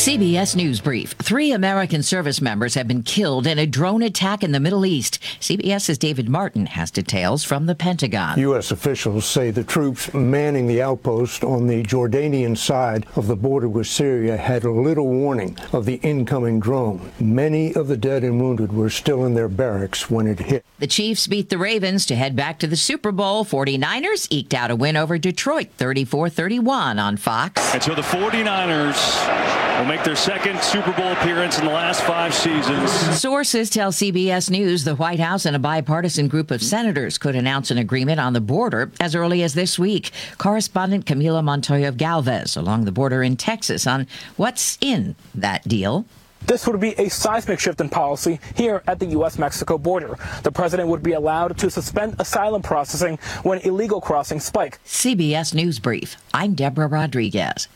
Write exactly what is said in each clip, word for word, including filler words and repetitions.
C B S News Brief. Three American service members have been killed in a drone attack in the Middle East. CBS's David Martin has details from the Pentagon. U S officials say the troops manning the outpost on the Jordanian side of the border with Syria had little warning of the incoming drone. Many of the dead and wounded were still in their barracks when it hit. The Chiefs beat the Ravens to head back to the Super Bowl. forty-niners eked out a win over Detroit, thirty-four thirty-one on Fox. And so the forty-niners will make their second Super Bowl appearance in the last five seasons. Sources tell C B S News the White House and a bipartisan group of senators could announce an agreement on the border as early as this week. Correspondent Camila Montoya of Galvez along the border in Texas on what's in that deal. This would be a seismic shift in policy here at the U S Mexico border. The president would be allowed to suspend asylum processing when illegal crossings spike. C B S News Brief. I'm Deborah Rodriguez.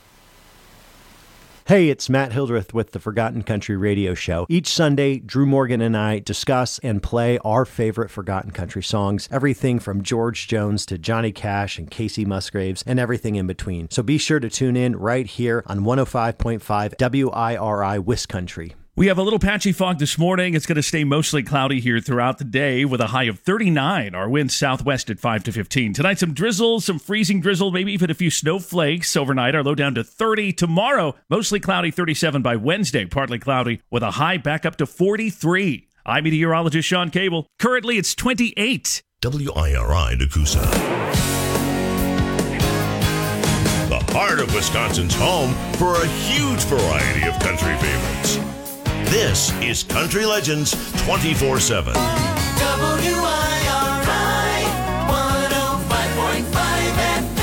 Hey, it's Matt Hildreth with the Forgotten Country Radio Show. Each Sunday, Drew Morgan and I discuss and play our favorite Forgotten Country songs, everything from George Jones to Johnny Cash and Casey Musgraves and everything in between. So be sure to tune in right here on one oh five point five W I R I Wiscountry. We have a little patchy fog this morning. It's going to stay mostly cloudy here throughout the day with a high of thirty-nine. Our winds southwest at five to fifteen. Tonight, some drizzle, some freezing drizzle, maybe even a few snowflakes overnight. Our low down to thirty. Tomorrow, mostly cloudy, thirty-seven by Wednesday. Partly cloudy with a high back up to forty-three. I'm meteorologist Sean Cable. Currently, it's twenty-eight. W I R I Nakusa. The heart of Wisconsin's home for a huge variety of country favorites. This is Country Legends twenty-four seven. W I R I one oh five point five F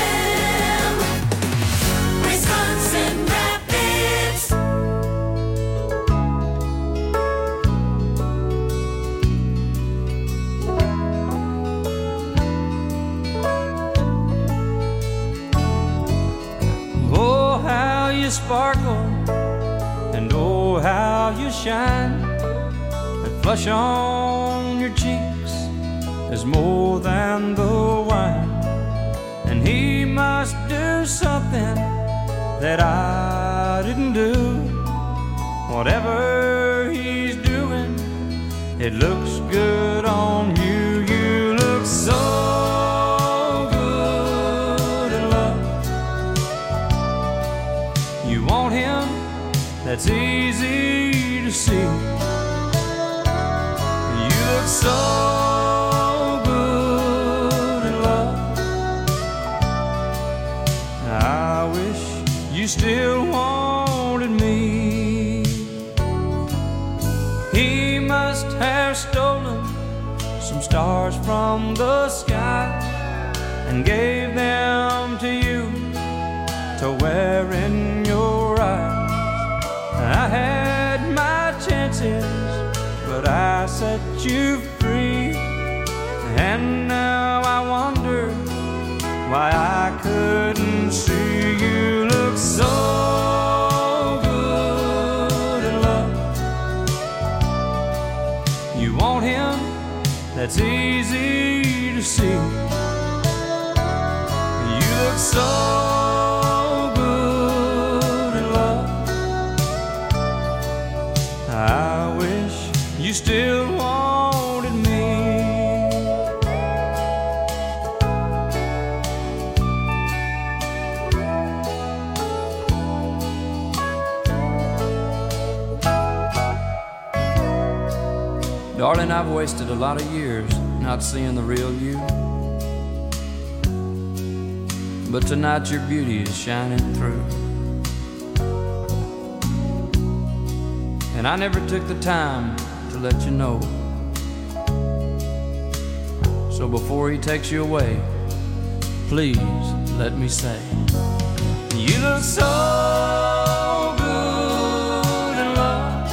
M, Wisconsin Rapids. Oh, how you sparkle, and oh, how you shine. That flush on your cheeks is more than the wine. And he must do something that I didn't do. Whatever he's doing, it looks good on you. You look so good in love. You want him? That's easy to see. You look so good in love. I wish you still wanted me. He must have stolen some stars from the sky and gave them to you to wear in your eyes. I had my chances, but I set you free. And now I wonder why I couldn't see. You look so good in love. You want him? That's easy to see. You look so good in love. I wish you still wanted me. Darling, I've wasted a lot of years not seeing the real you. But tonight your beauty is shining through. And I never took the time to let you know. So before he takes you away, please let me say, you look so good in love.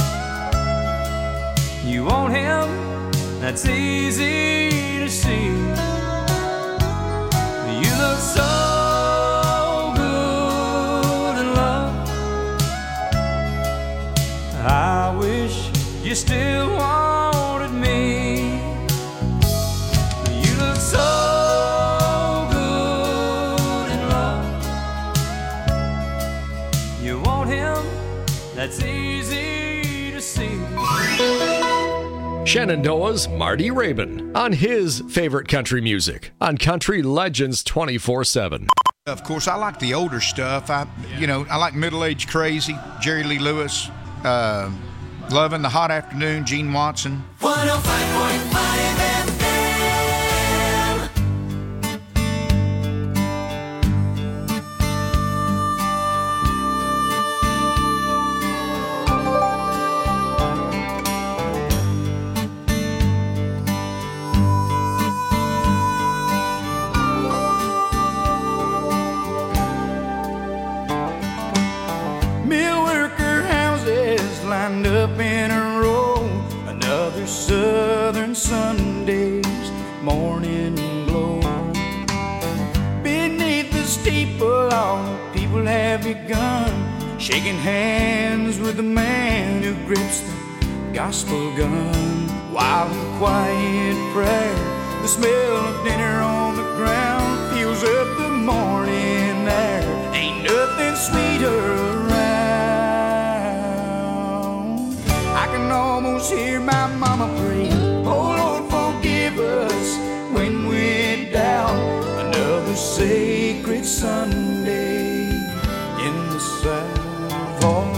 You want him? That's easy to see. You look so good in love. I wish you still wanted me. You look so good in love. You want him? Shenandoah's Marty Rabin on his favorite country music on Country Legends twenty-four seven. Of course, I like the older stuff. I, you know, I like Middle Age Crazy, Jerry Lee Lewis, uh, Lovin' the Hot Afternoon, Gene Watson. one oh five point five F M. Mill worker houses lined up in a row. Another southern Sunday's morning glow. Beneath the steeple, all the people have begun shaking hands with the man who grips the gospel gun. While in quiet prayer, the smell of dinner on the ground fills up the morning air. Ain't nothing sweeter around. I can almost hear my mama pray, oh Lord, forgive us when we're down. Another sacred Sunday in the South. All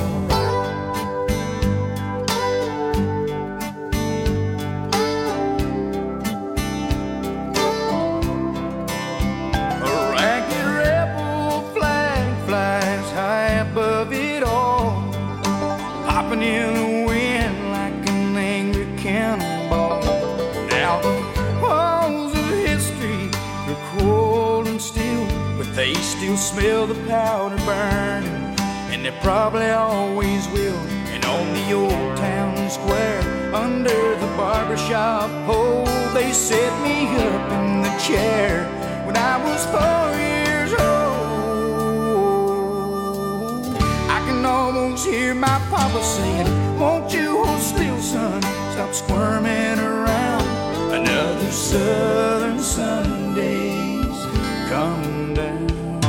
a ragged rebel flag flies high above it all, popping in the wind like an angry cannonball. Now the walls of history are cold and still, but they still smell the powder burning, and they probably always will. And on the old town square, under the barbershop pole, they set me up in the chair when I was four years old. I can almost hear my papa saying, won't you hold still, son, stop squirming around. Another southern Sunday's coming down.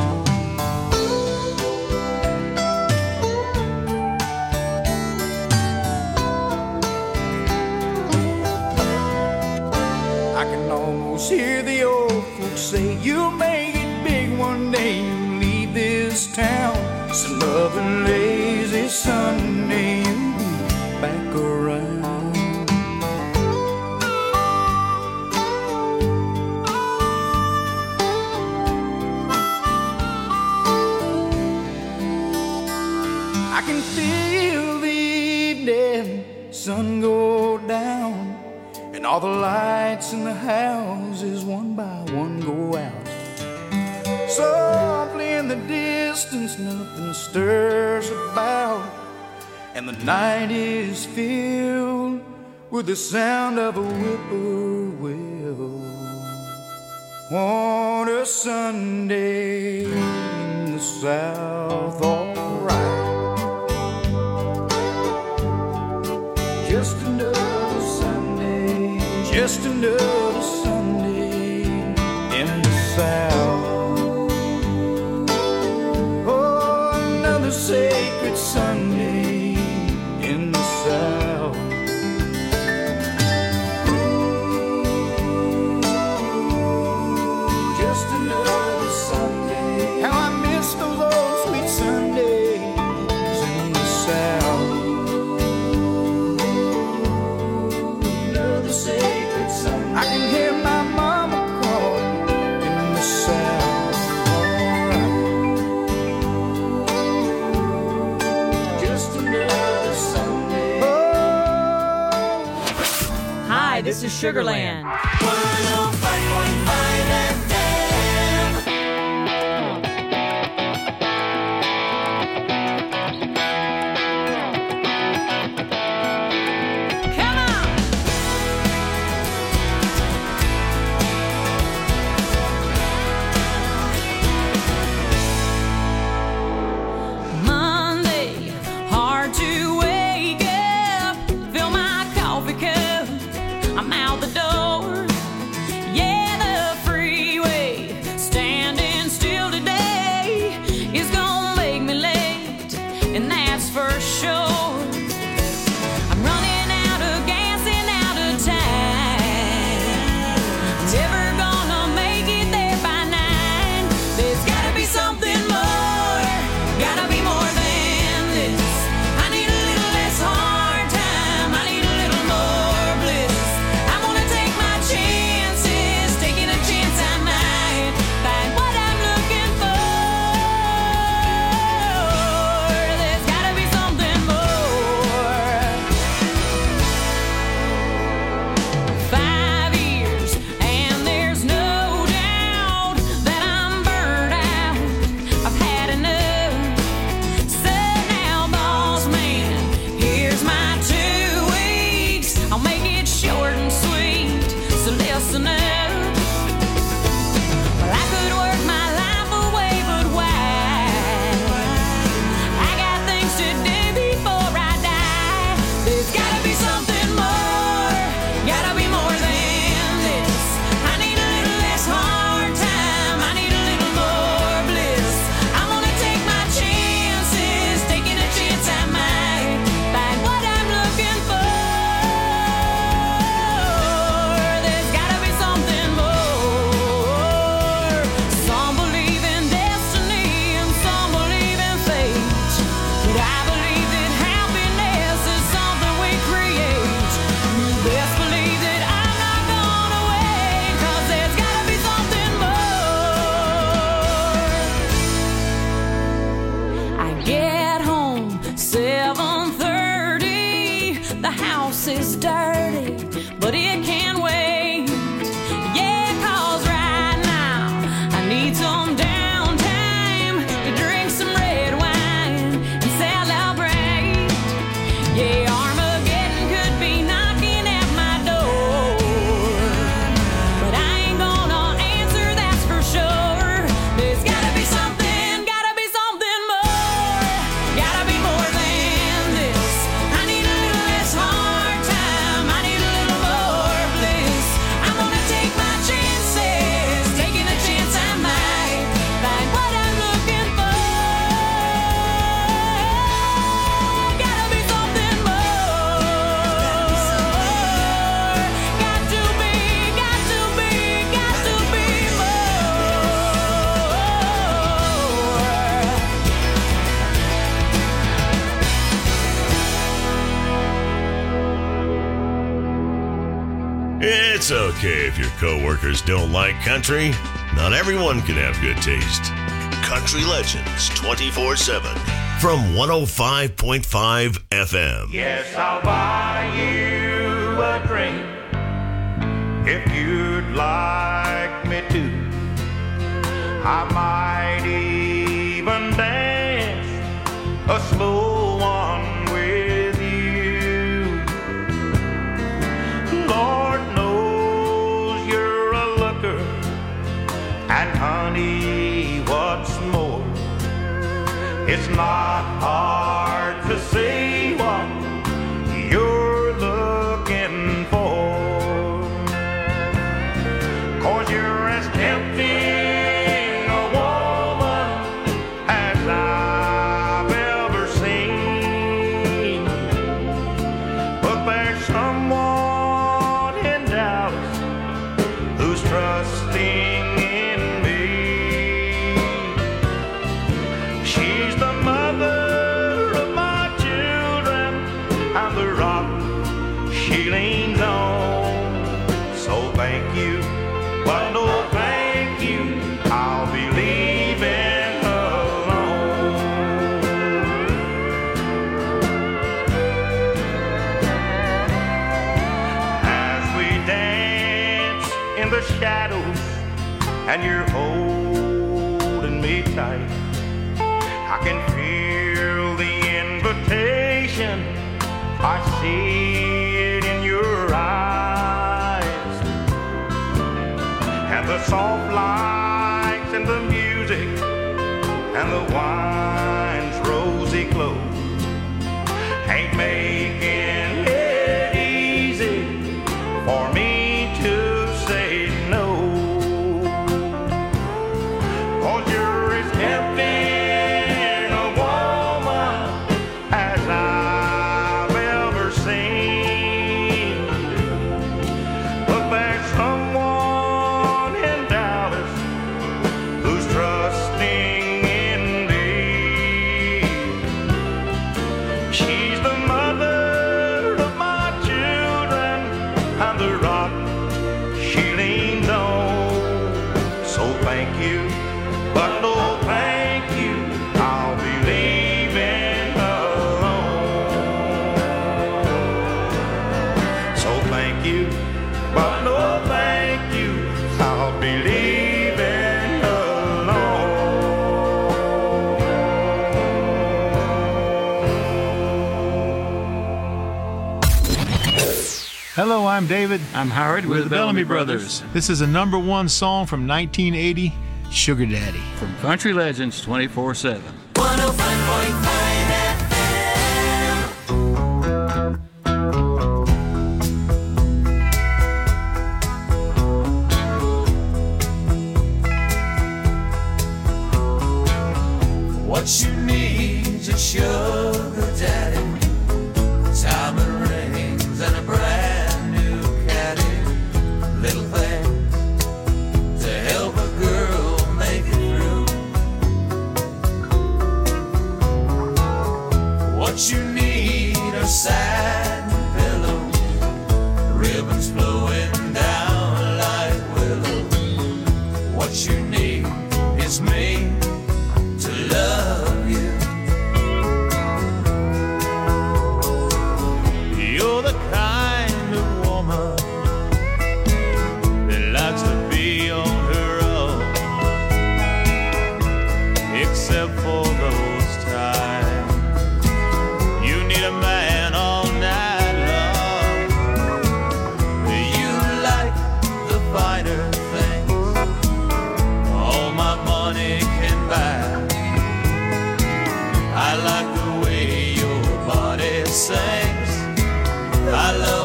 I can almost hear the old folks say, you'll make it big one day, you leave this town. Some other lazy Sunday you'll be back around. I can feel the evening sun go down, and all the lights in the houses one by one go out. Softly in the distance, nothing stirs about, and the night is filled with the sound of a whippoorwill. On a Sunday in the South, alright. Just another Sunday, just another Sunday in the South. Oh, another sacred Sunday in the South. Ooh, just another Sunday. How I miss those old sweet Sundays in the South. Sacred Sunday. I can hear my mama calling in the South. Alright. Just another Sunday. Oh. Hi, this is Sugarland. one oh five point five F M. I'm out the door. Yeah, the house is dirty, but it can wait. Yeah, 'cause right now I need some downtime to drink some red wine and celebrate. Yeah, Armageddon could be knocking at my door, but I ain't gonna answer, that's for sure. There's gotta be something, gotta be something more, gotta be more than this. I need a little less hard time, I need a little more bliss. I'm gonna take my chances, taking a chance I might find what I'm looking for. Gotta be something more. Got to be, got to be, got to be more. It's okay if your coworkers don't like country. Not everyone can have good taste. Country Legends twenty-four seven from one oh five point five F M. Yes, I'll buy you a drink if you'd like me to. I might even dance a slow one with you. Lord knows you're a looker, and honey, what's more, it's not hard to see what you're looking for. 'Cause you're as tempting a woman as I've ever seen. But there's someone in Dallas who's trusting in me. She's the mother of my children and the rock she leans on. So thank you, but no thank you, I'll be leaving alone. As we dance in the shadows and you're holding me tight, I can feel the invitation, I see it in your eyes. And the soft lights and the music and the wine's rosy glow ain't making it easy for me to say no. 'Cause you're as tempting a woman as I've ever seen. But there's someone in Dallas who's trusting in me. She's the mother of my children and the rock she leans on. So thank you, but no thank you, I'll be leaving alone. So thank you, but no thank you, I'll be leaving alone. Hello, I'm David. I'm Howard. We're, the Bellamy Brothers. This is a number one song from nineteen eighty, Sugar Daddy. From Country Legends twenty-four seven. one oh five point five F M. What you need's a sugar daddy, diamond rings and a brand new caddy, little things to help a girl make it through.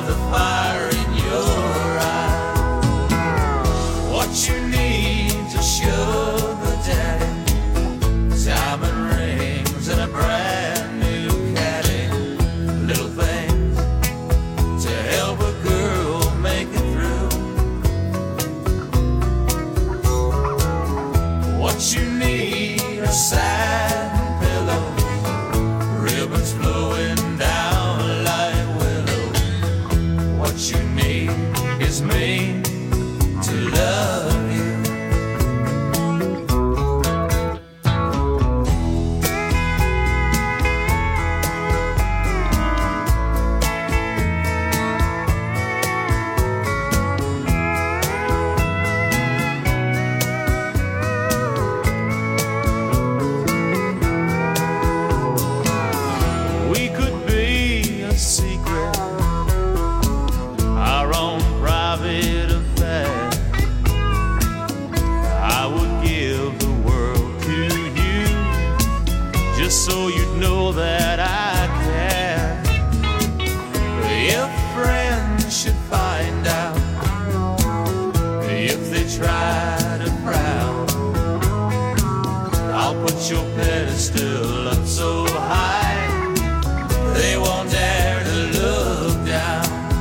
the fire in your eye. What you need's a sugar daddy, diamond rings and a brand new caddy, little things to help a girl make it through. What you need are satin pillows, ribbons flowing down like willows. What you need is me to love you. We could be a secret, our own private affair. I would give the world to you, just so you'd know that I care. If friends should find out, if they try to frown, I'll put your pedestal up so high they won't dare to look down.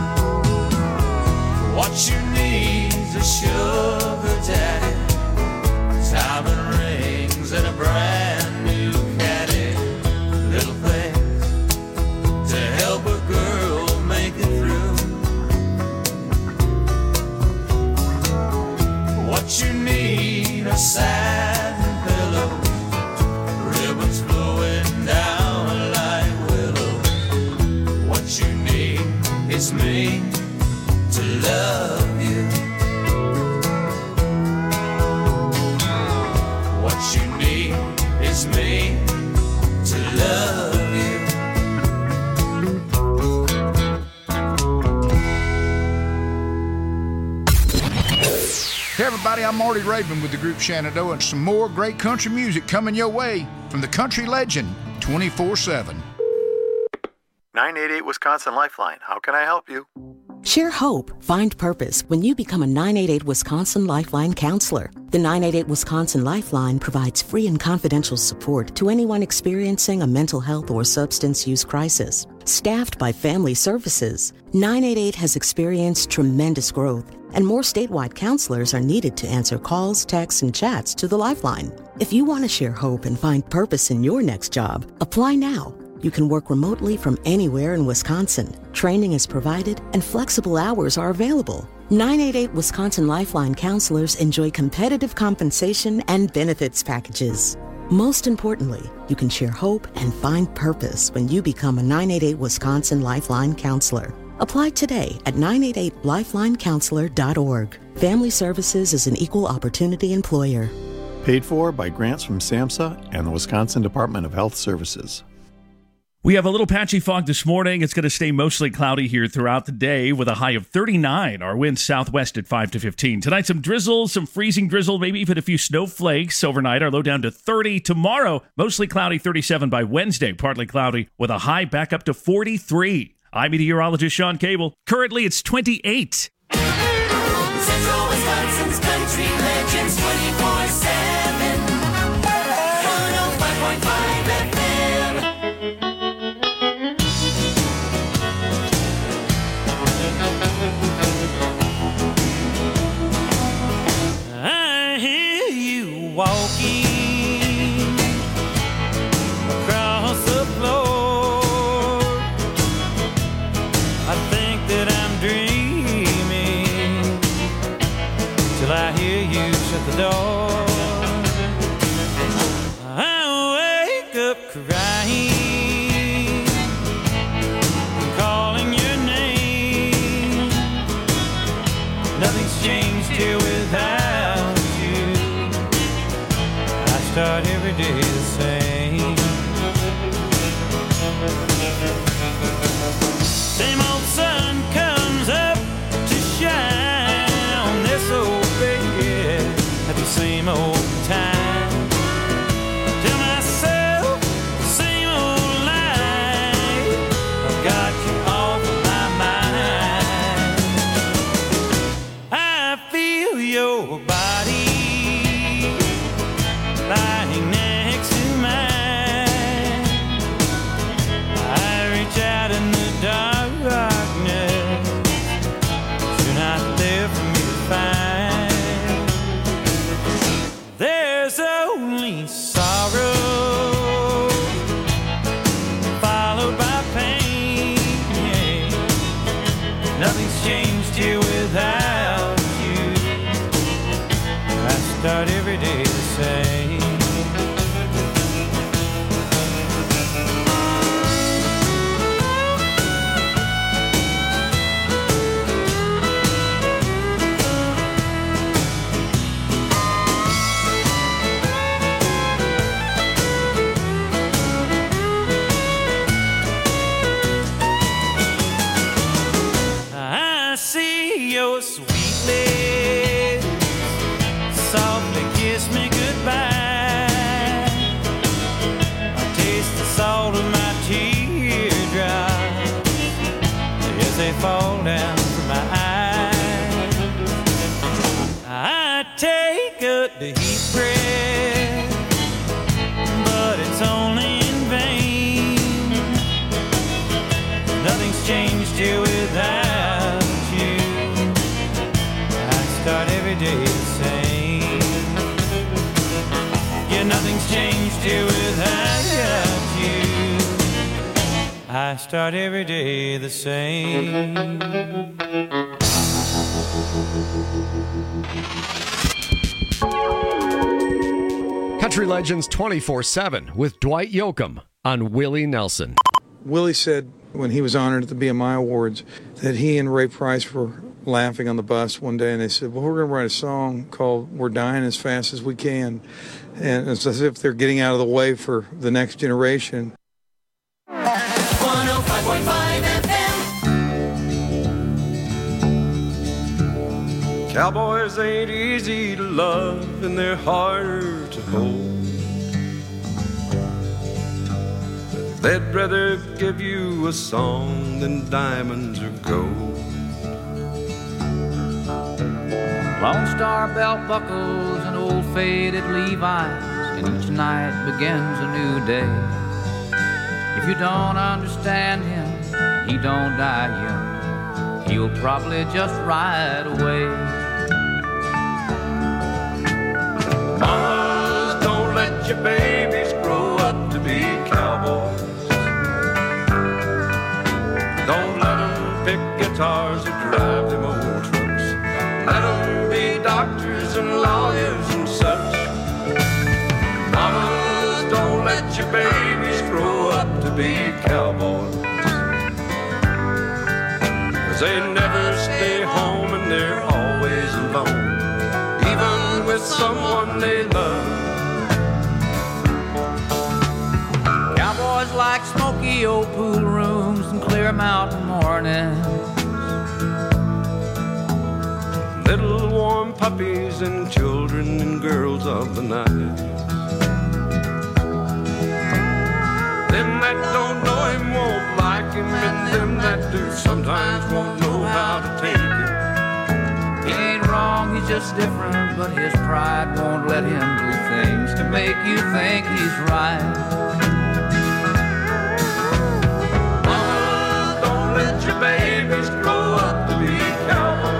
What you need's a sugar daddy, diamond rings and a brand new caddy, little things to help a girl make it through. What you need are satin pillows, ribbons flowing down like willows. What you need is me to love you. What you need is me to love you. Hey everybody, I'm Marty Raven with the group Shenandoah, and some more great country music coming your way from the country legend twenty-four seven. nine eight eight Wisconsin Lifeline. How can I help you? Share hope, find purpose when you become a nine eight eight Wisconsin Lifeline counselor. The nine eight eight Wisconsin Lifeline provides free and confidential support to anyone experiencing a mental health or substance use crisis. Staffed by Family Services, nine eight eight has experienced tremendous growth, and more statewide counselors are needed to answer calls, texts, and chats to the Lifeline. If you want to share hope and find purpose in your next job, apply now. You can work remotely from anywhere in Wisconsin. Training is provided and flexible hours are available. nine eight eight Wisconsin Lifeline counselors enjoy competitive compensation and benefits packages. Most importantly, you can share hope and find purpose when you become a nine eight eight Wisconsin Lifeline counselor. Apply today at nine eight eight lifeline counselor dot org. Family Services is an equal opportunity employer. Paid for by grants from SAMHSA and the Wisconsin Department of Health Services. We have a little patchy fog this morning. It's going to stay mostly cloudy here throughout the day with a high of thirty-nine. Our winds southwest at five to fifteen. Tonight, some drizzle, some freezing drizzle, maybe even a few snowflakes overnight. Our low down to thirty. Tomorrow, mostly cloudy, thirty-seven by Wednesday. Partly cloudy with a high back up to forty-three. I'm meteorologist Sean Cable. Currently, it's twenty-eight. Central Wisconsin's country legends twenty-four seven. one oh five point five F M. I hear you walking across the floor. I think that I'm dreaming till I hear you shut the door. I wake up crying, calling your name. Nothing's changed here without you. I start every day the same. Same old sun comes up to shine on this old bed at the same old time. Tell myself the same old lie. I've got you off of my mind. changed here without you. I start every day the same. Your sweetness softly kiss me goodbye. I taste the salt of my teardrops as they fall down from my eyes. I take a deep breath, but it's only in vain. Nothing's changed here without. Start every day the same. Yeah, nothing's changed here without you. I start every day the same. Country Legends twenty-four seven with Dwight Yoakam on Willie Nelson. Willie said when he was honored at the B M I Awards that he and Ray Price were laughing on the bus one day, and they said, well, we're going to write a song called We're Dying as Fast as We Can. And it's as if they're getting out of the way for the next generation. one oh five point five F M. Cowboys ain't easy to love, and they're harder to hold. They'd rather give you a song than diamonds or gold. Lone Star belt buckles and old faded Levi's, and each night begins a new day. If you don't understand him, he don't die young. He'll probably just ride away. Mamas, don't let your babies grow up to be cowboys. Don't let them pick guitars or drive them old trucks. Let them be doctors and lawyers and such. Mamas, don't let your babies grow up to be cowboys. 'Cause they never stay home and they're always alone, even with someone they love. Cowboys like smoky old pool rooms and clear mountain mornings. Little warm puppies and children and girls of the night. Them that don't know him won't like him, and them that do sometimes won't know how to take it. He ain't wrong, he's just different, but his pride won't let him do things to make you think he's right. Mama, don't let your babies grow up to be cowboys.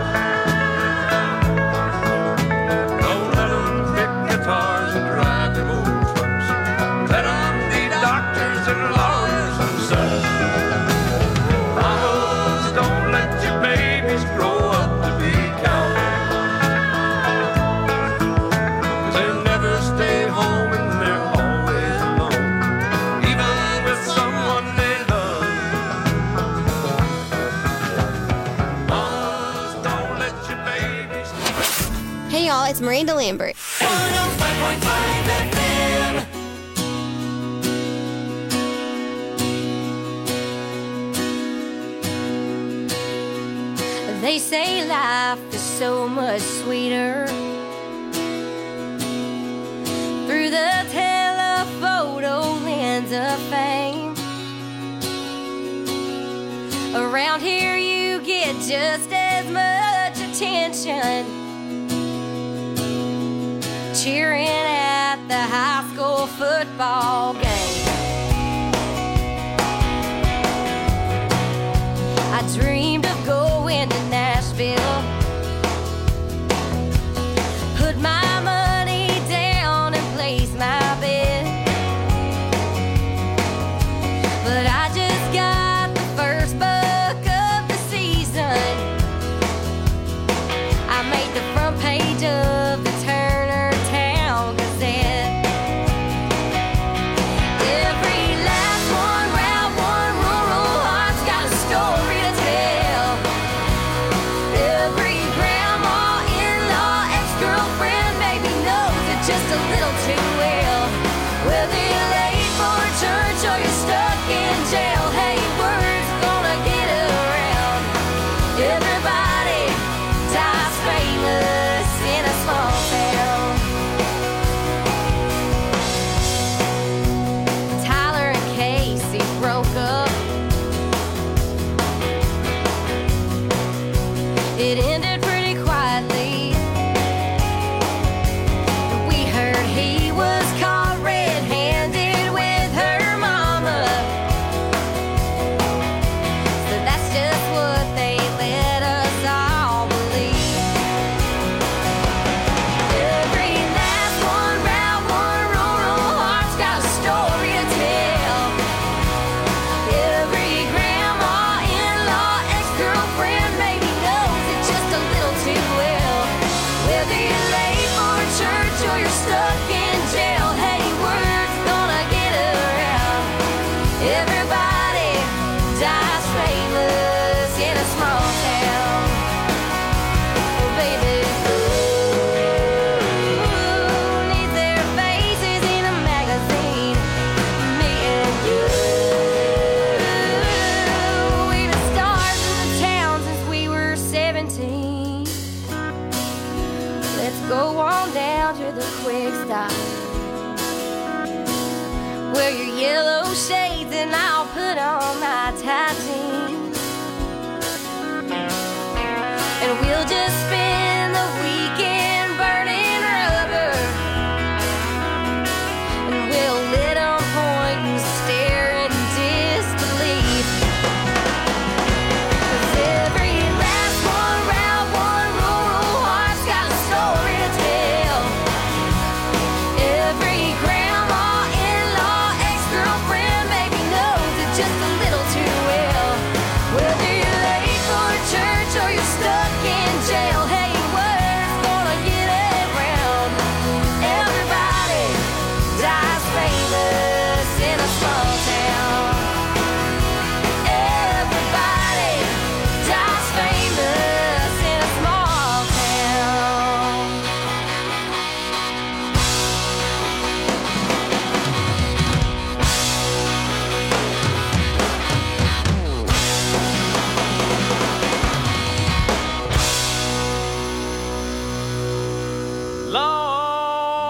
Don't let them pick guitars and drive them old trucks. Let them be doctors and lawyers and such. Mamas, don't let your babies grow up to be cowboys. 'Cause they never stay home and they're always alone, even with someone they love. Mamas, don't let your babies. Hey y'all, it's Miranda Lambert. one oh five point five F M. They say life is so much sweeter through the telephoto lens of fame. Around here you get just as much attention cheering at the high school football game. I dreamed of going to Nashville, put my money down and place my bet, but I just got the first buck of the season It ended pretty quietly. We heard he was caught red-handed with her mama. So that's just what they let us all believe. Every last one, round one, roll, roll, heart's got a story to tell. Every grandma, in-law, ex-girlfriend maybe knows it just a little too well. Whether you're late for church or you're stuck in jail, hey, word's gonna get around. Everybody dies famous in a small town. Oh, baby, who needs their faces in a magazine? Me and you. We've been stars in the town since we were seventeen. Let's go on down to the quick stop. Wear your yellow shades and I'll put on my tight jeans. And we'll just spend the weekend burning rubber. And we'll let 'em point and stare in disbelief. 'Cause every last one, round one, roll, roll, heart's got a story to tell. Every grandma, in-law, ex-girlfriend maybe knows it just a little too well. Whether you're late for church or you're stuck in jail, hey, word's gonna get around. Everybody dies famous in a small town. Everybody dies famous in a small town. Long,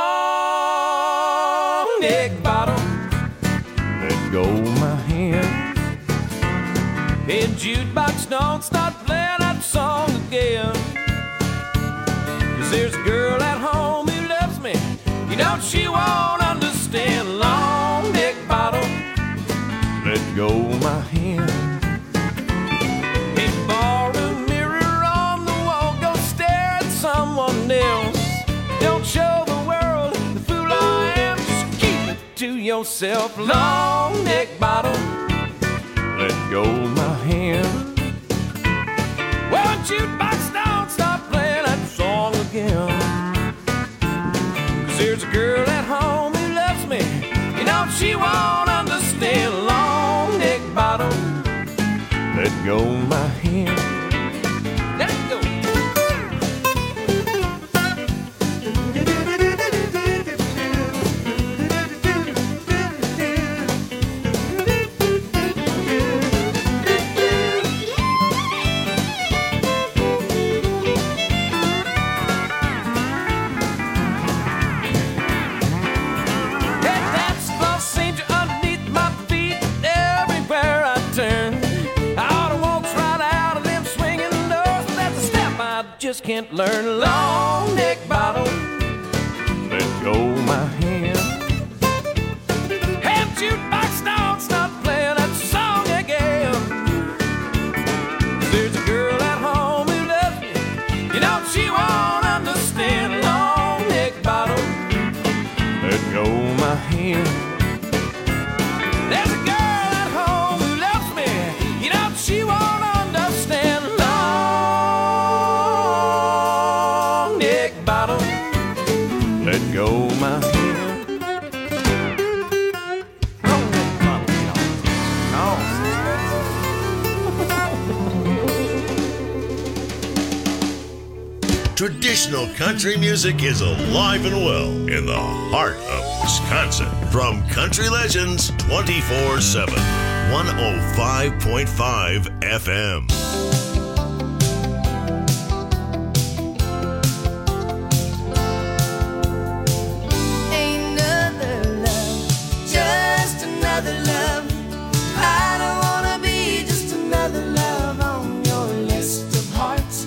long neck bottom. Let go my hand. Hey, jukebox, don't start playing that song again. 'Cause there's a girl at home who loves me. You know she won't understand. Long neck bottom. Let go my hand. Hey, ballroom mirror on the wall. Go stare at someone else. Don't show the world the fool I am. Just keep it to yourself. Long neck bottom. Let go my hand. Well, jukebox, don't stop playing that song again. 'Cause there's a girl at home who loves me. You know she won't understand. Long neck bottom. Let go my hand. Let it go. Hey, that's Los Angeles underneath my feet everywhere I turn. I ought to walk right out of them swinging doors, but that's a step I just can't learn. Long neck bottom. Let go my hand. Hey, jukebox, don't stop playing that song again. 'Cause there's a girl at home who loves me. You know she won't understand. Long neck bottom. Let go my hand. There's a girl at home who loves me. You know she won't understand. Long neck bottom. Let go my hand. Long neck bottom. No. Traditional country music is alive and well in the heart of Wisconsin. From Country Legends twenty-four seven, one oh five point five F M. Ain't another love, just another love. I don't wanna be just another love on your list of hearts.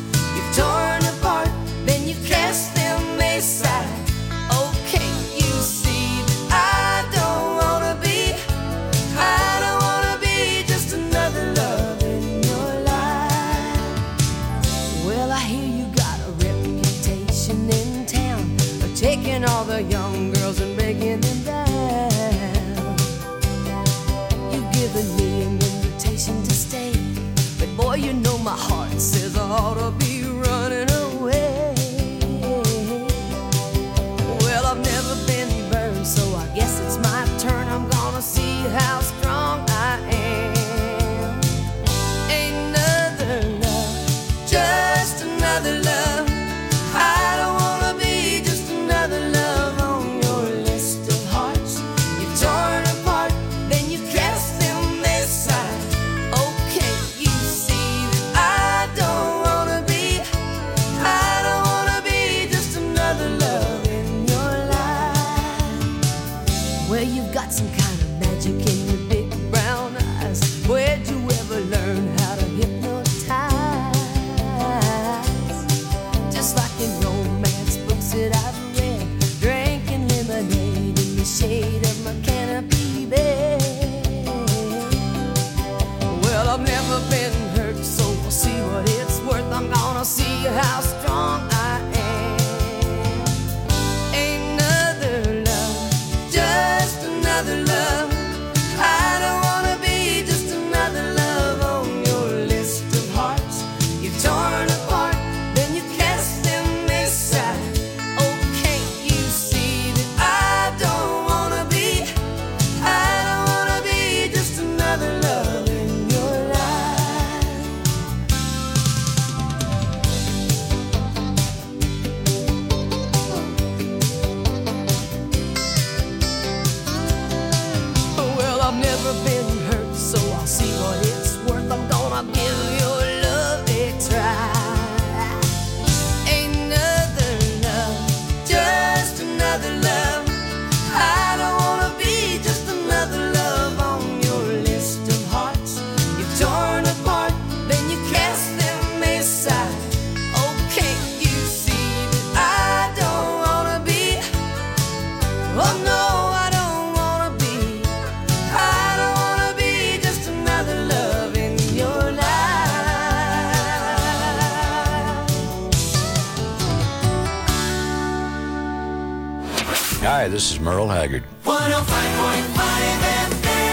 Hi, this is Merle Haggard. one oh five point five F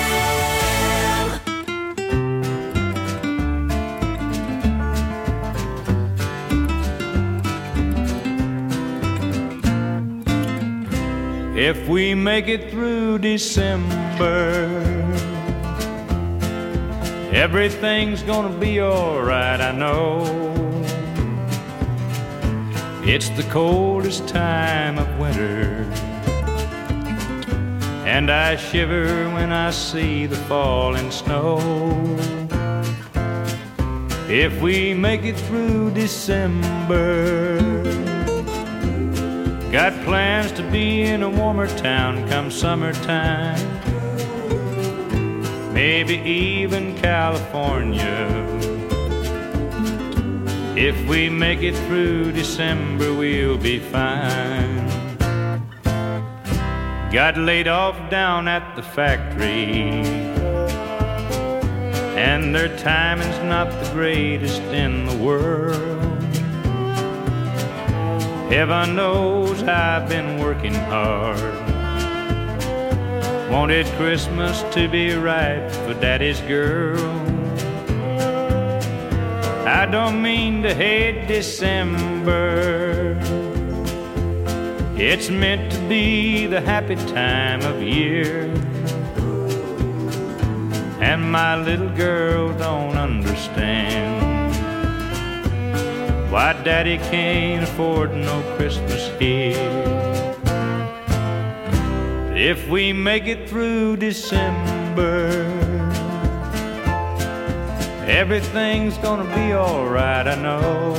M. If we make it through December, everything's gonna be alright, I know. It's the coldest time of winter, and I shiver when I see the falling snow. If we make it through December, got plans to be in a warmer town come summertime, maybe even California. If we make it through December, we'll be fine. Got laid off down at the factory, and their timing's not the greatest in the world. Heaven knows I've been working hard. Wanted Christmas to be right for Daddy's girl. I don't mean to hate December. It's meant to be the happy time of year. And my little girl don't understand why Daddy can't afford no Christmas here. If we make it through December, everything's gonna be alright, I know.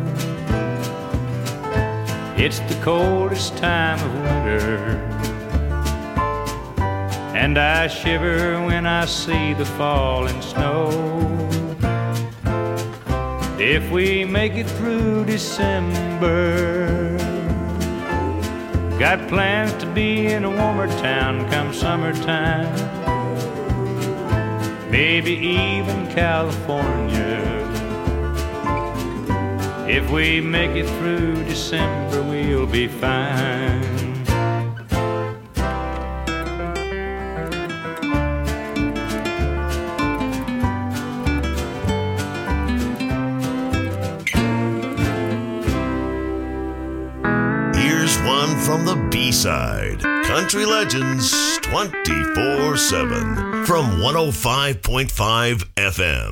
It's the coldest time of winter, and I shiver when I see the falling snow. If we make it through December, got plans to be in a warmer town come summertime, maybe even California. If we make it through December, we'll be fine. Here's one from the B-side. Country Legends twenty-four seven from one oh five point five F M.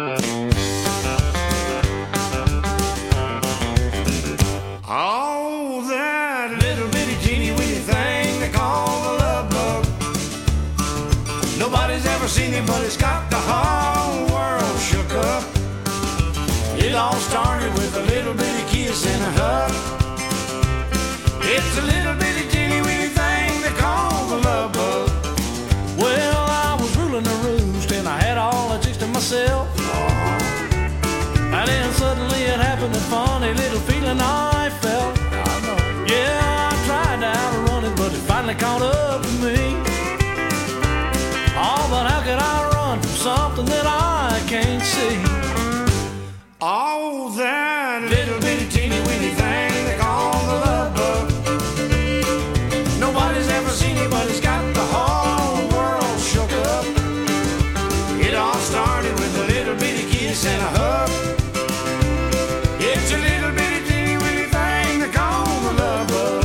Oh, that little bitty teeny weeny thing they call the love bug. Nobody's ever seen it, but it's got the whole world shook up. It all started with a little bitty kiss and a hug. It's a little bitty teeny weeny thing they call the love bug. Well, I was ruling the roost and I had all the chicks to myself. And then suddenly it happened, a funny little feeling I felt. Yeah, I tried to outrun it, but it finally caught up to me. Oh, but how could I run from something that I can't see? Oh, that little bitty teeny weeny thing they call the love bug. Nobody's ever seen it, but it's got the whole world shook up. It all started with a little bitty kiss and a hug. It's a little bitty teeny weeny thing they call the love bug.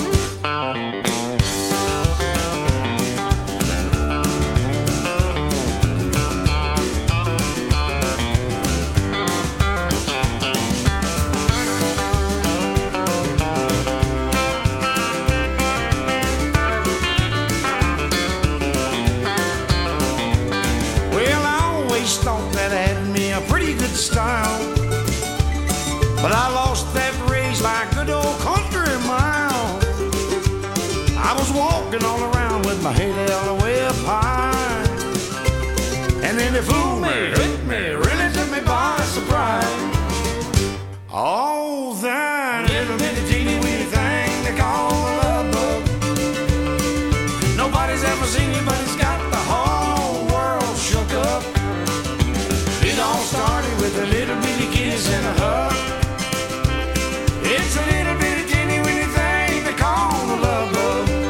Well, I always thought that had me a pretty good style, but I lost that race like good old country mile. I was walking all around with my head held way up high, and then they fooled me, hit me, really took me by surprise. Oh, that little bitty teeny weeny thing they call the love bug. Nobody's ever seen it, but it's got the whole world shook up. It all started with a little bitty kiss and a hug. It's a little bitty teeny weeny thing they call the love bug.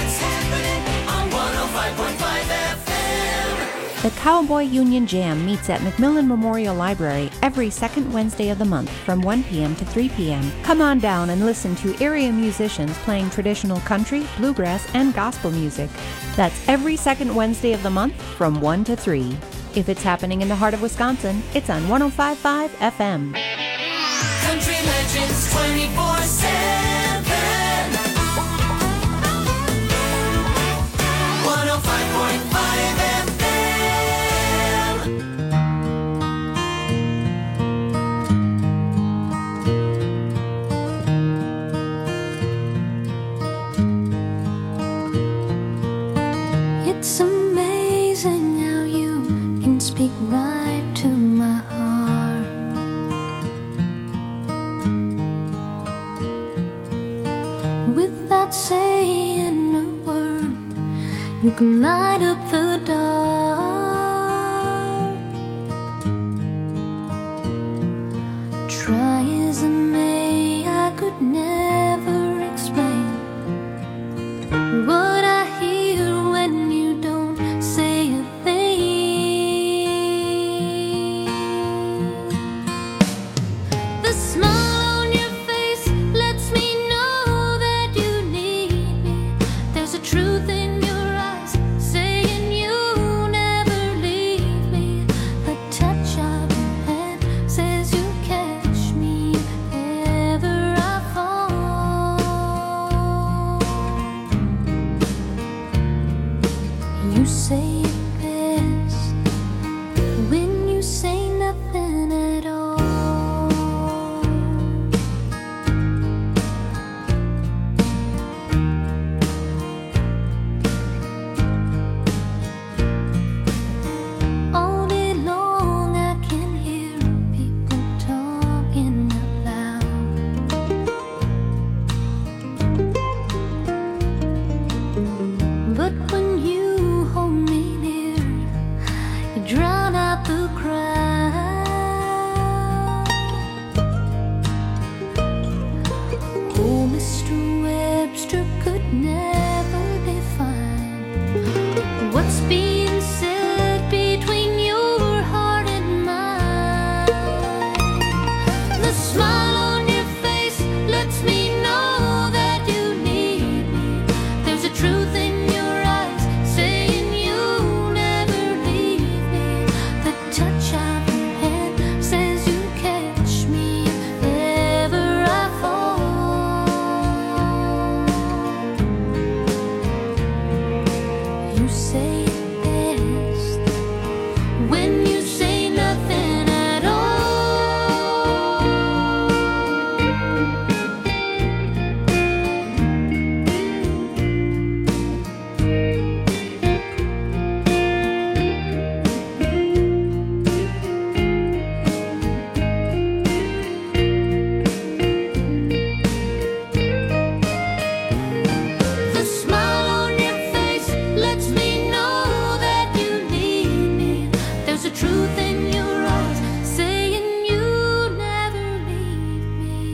what's happening on one oh five point five F M. The Cowboy Union Jam meets at McMillan Memorial Library every second Wednesday of the month from one p.m. to three p.m. Come on down and listen to area musicians playing traditional country, bluegrass, and gospel music. That's every second Wednesday of the month from one to three. If it's happening in the heart of Wisconsin, it's on one oh five point five F M. Country Legends twenty-four seven. one oh five point five F M. It's amazing how you can speak right to my heart. Without saying a word, you can light up the dark. Try as I may, I could never explain what I hear when you don't say a thing. The smile on your face lets me know that you need me. There's a truth in your eyes saying you never leave me. The touch of your hand says you catch me if ever I fall. You say it best when you say nothing at all. All day long I can hear people talking out loud. But when you hold me near, you drown out the crowd. Oh, Mister Webster could never define what's being said between your heart and mine. The smile on your face lets me know that you need me. There's a truth in your eyes saying you never leave me. The touch of your hand says you catch me if ever I fall. You say it best when you say nothing at all. The smile on your face lets me know that you need me. There's a truth in your eyes saying you never leave me.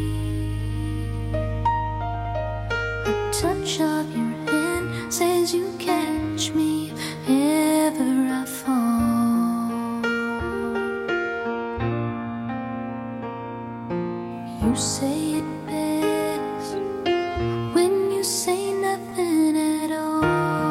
A touch of your hand says you catch me if ever I fall. You say it best when you say nothing at all.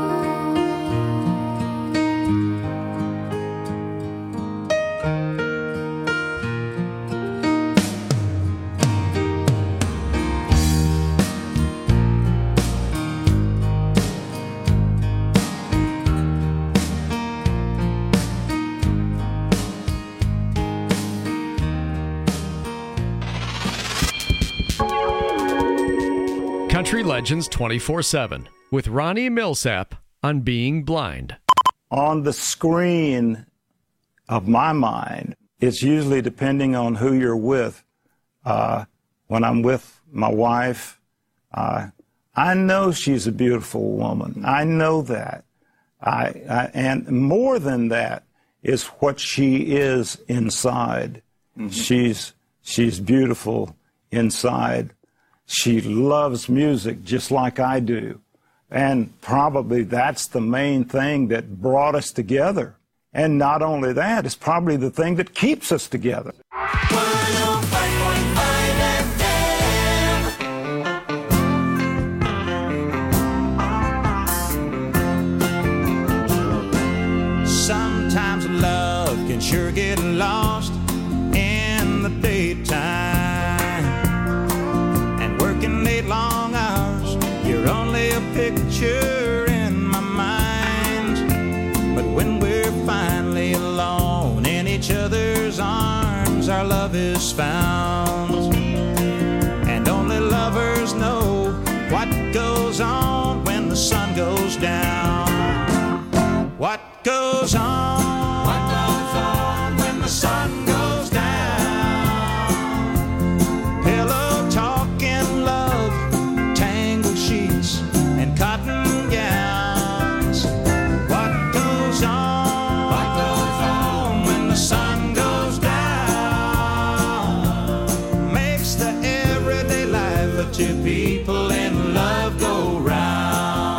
Country Legends twenty-four seven with Ronnie Millsap on Being Blind. On the screen of my mind, it's usually depending on who you're with. Uh, when I'm with my wife, uh, I know she's a beautiful woman. I know that. I, I and more than that is what she is inside. Mm-hmm. She's she's beautiful inside. She loves music just like I do. And probably that's the main thing that brought us together. And not only that, it's probably the thing that keeps us together. Sometimes love can sure get lost in the daytime, and working late long hours, you're only a picture in my mind. But when we're finally alone in each other's arms, our love is found. And only lovers know what goes on when the sun goes down. What goes on? What goes on when the sun goes down? Pillow talking love, tangled sheets and cotton gowns. What goes on? What goes on when the sun goes down? Makes the everyday life of two people in love go round.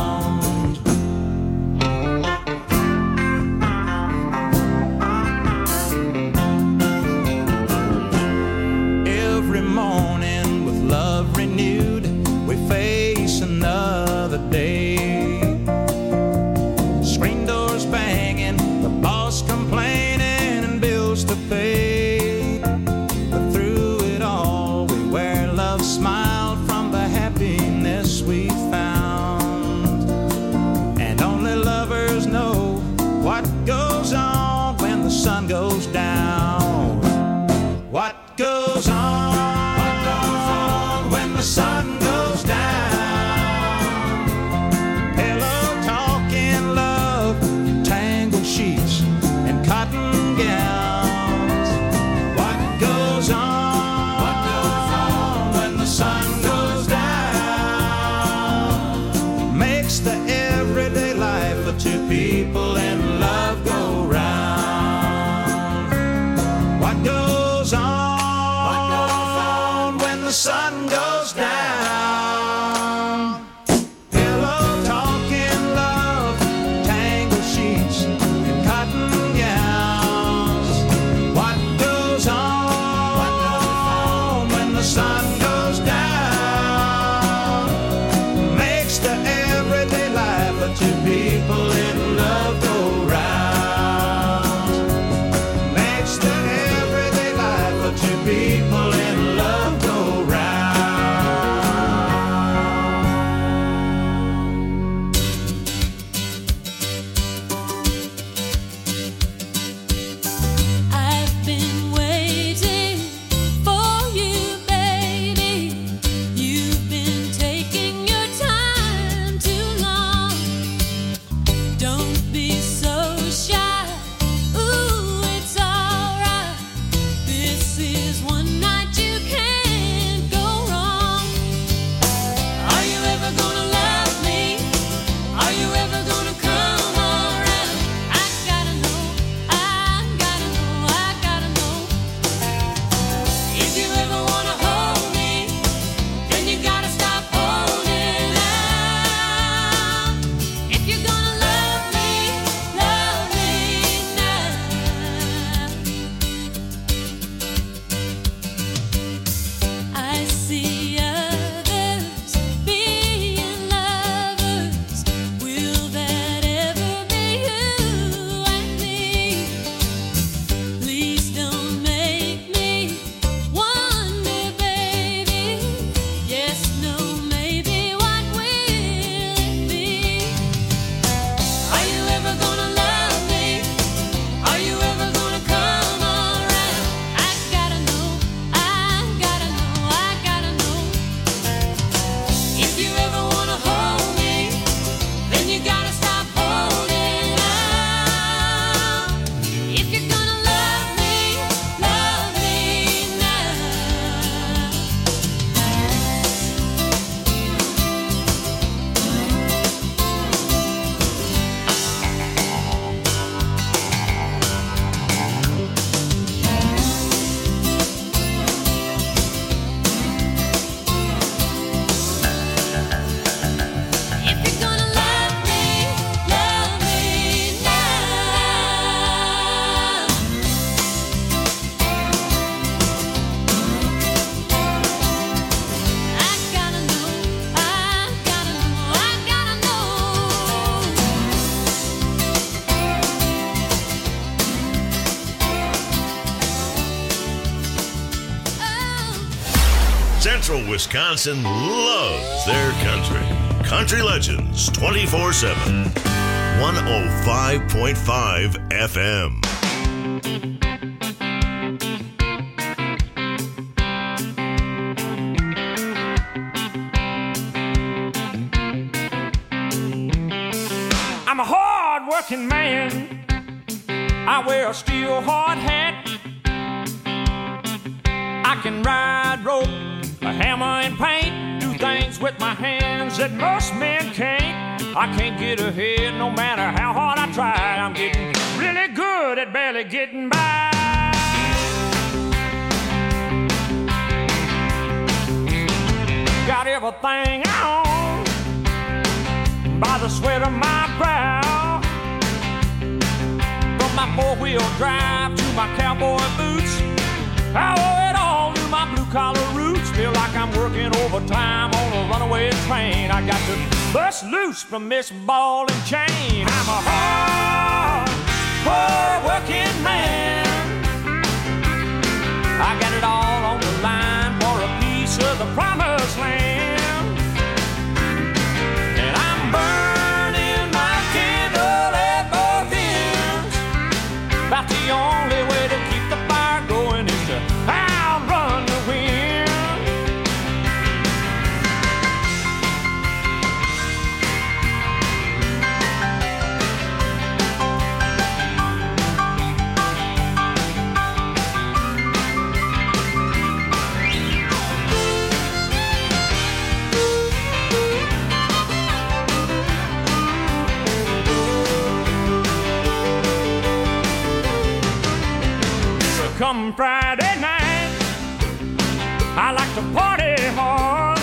Every morning with love renewed, we face another day. Screen doors banging, the boss complaining, and bills to pay. But through it all, we wear love's smile from the happiness we found. And only lovers know what goes on when the sun goes down. What goes on? What goes on when the sun goes down? Pillow talking love, tangled sheets and cotton gowns. What goes on? What goes on when the sun goes down? Makes the everyday life of two people in love go round. What goes on? What goes on when the sun goes down? Pillow talking love, tangled sheets and cotton gowns. What goes on? What goes on when the sun goes down? Makes the everyday life Central Wisconsin loves their country. Country Legends twenty-four seven. one oh five point five F M. I'm a hard-working man. I wear a steel hard hat. I can ride rope, a hammer and paint, do things with my hands that most men can't. I can't get ahead no matter how hard I try. I'm getting really good at barely getting by. Got everything I own by the sweat of my brow. From my four-wheel drive to my cowboy boots, I owe it all to my blue-collar roots. Feel like I'm working overtime on a runaway train. I got to bust loose from this ball and chain. I'm a hard, hard-working man. I got it all on the line for a piece of the promised land. And I'm burning my candle at both ends. About the only way to keep the fire going is to outrun the wind. Come Friday night, I like to party hard.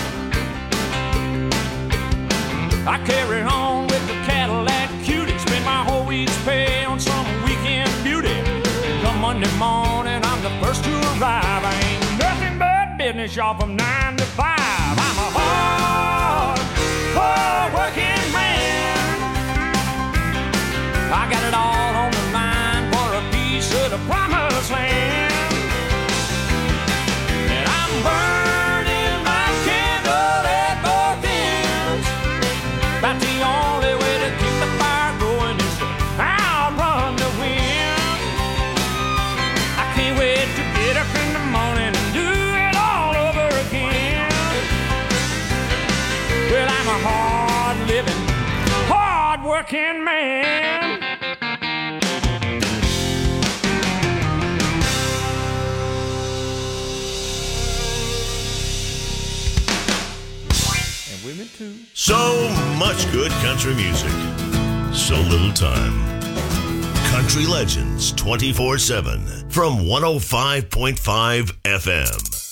I carry on with the Cadillac Cutie, spend my whole week's pay on some weekend beauty. Come Monday morning, I'm the first to arrive. I ain't nothing but business, y'all, from nine to five. I'm a hard, hard working man. I got it all on the line for a piece of the promised land. And I'm burning my candle at both ends. About the only way to keep the fire going is to outrun the wind. I can't wait to get up in the morning and do it all over again. Well, I'm a hard-living, hard-working man. So much good country music, so little time. Country Legends twenty-four seven from one oh five point five F M.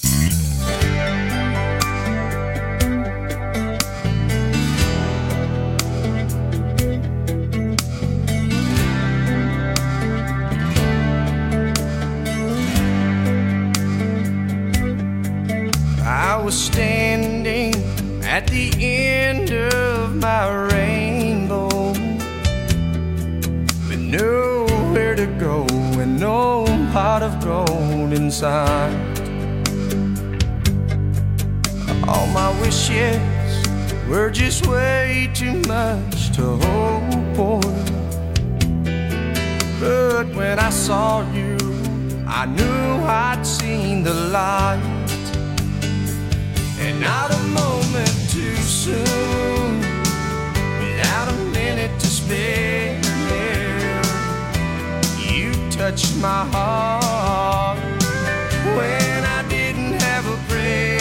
I was standing at the end of my rainbow with nowhere to go and no pot of gold inside. All my wishes were just way too much to hope for. But when I saw you, I knew I'd seen the light. And not a moment too soon, without a minute to spare, you touched my heart when I didn't have a prayer.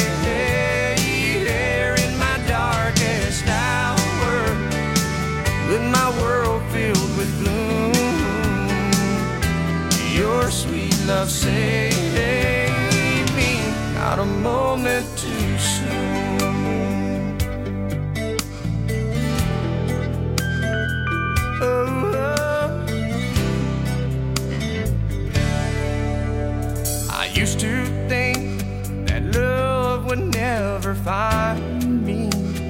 In my darkest hour, with my world filled with gloom, your sweet love saved me. Not a moment too soon. Oh, oh. I used to think that love would never find me,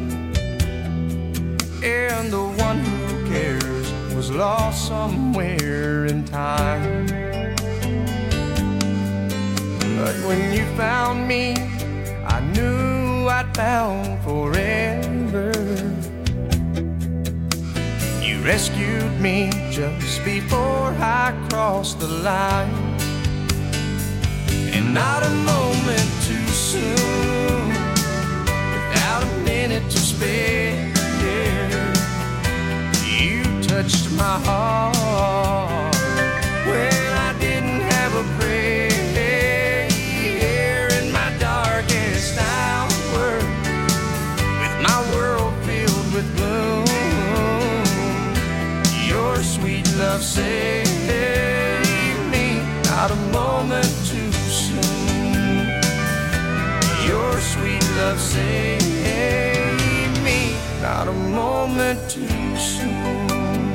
and the one who cares was lost somewhere in time. But when you found me, I knew outbound forever. You rescued me just before I crossed the line, and not a moment too soon, without a minute to spare. You touched my heart when I didn't have a prayer. In my darkest hour, with my world filled with gloom, your sweet love saved me, not a moment too soon. Your sweet love saved me, not a moment too soon.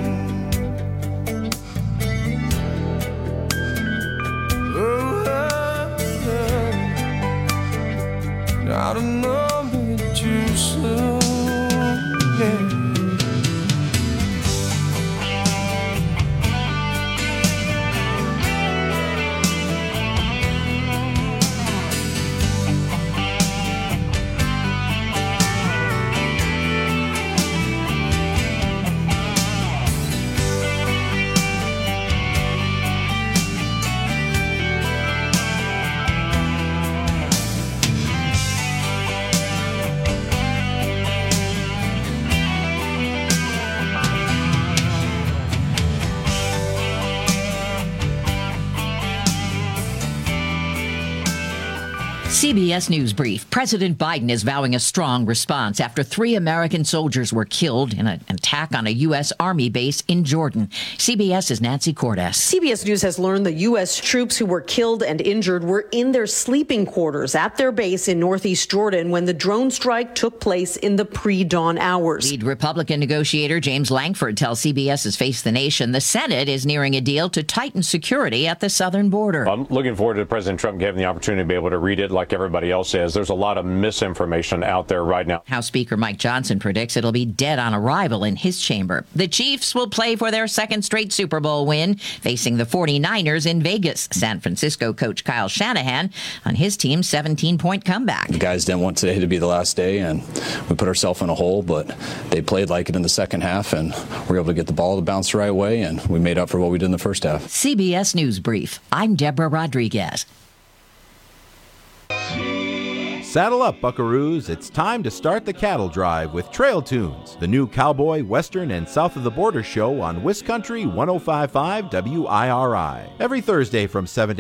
Oh, oh, oh. Not a moment too soon. Yeah. C B S News Brief. President Biden is vowing a strong response after three American soldiers were killed in an attack on a U S. Army base in Jordan. CBS's Nancy Cordes. C B S News has learned the U S troops who were killed and injured were in their sleeping quarters at their base in northeast Jordan when the drone strike took place in the pre-dawn hours. Lead Republican negotiator James Langford tells CBS's Face the Nation the Senate is nearing a deal to tighten security at the southern border. I'm looking forward to President Trump having the opportunity to be able to read it like everybody else is. There's a lot of misinformation out there right now. House Speaker Mike Johnson predicts it'll be dead on arrival in his chamber. The Chiefs will play for their second straight Super Bowl win, facing the forty-niners in Vegas. San Francisco coach Kyle Shanahan on his team's seventeen-point comeback. The guys didn't want today to be the last day, and we put ourselves in a hole, but they played like it in the second half, and we were able to get the ball to bounce the right way, and we made up for what we did in the first half. C B S News Brief. I'm Deborah Rodriguez. Saddle up, buckaroos. It's time to start the cattle drive with Trail Tunes, the new cowboy, western, and south of the border show on Wiscountry one oh five point five W I R I. Every Thursday from seven to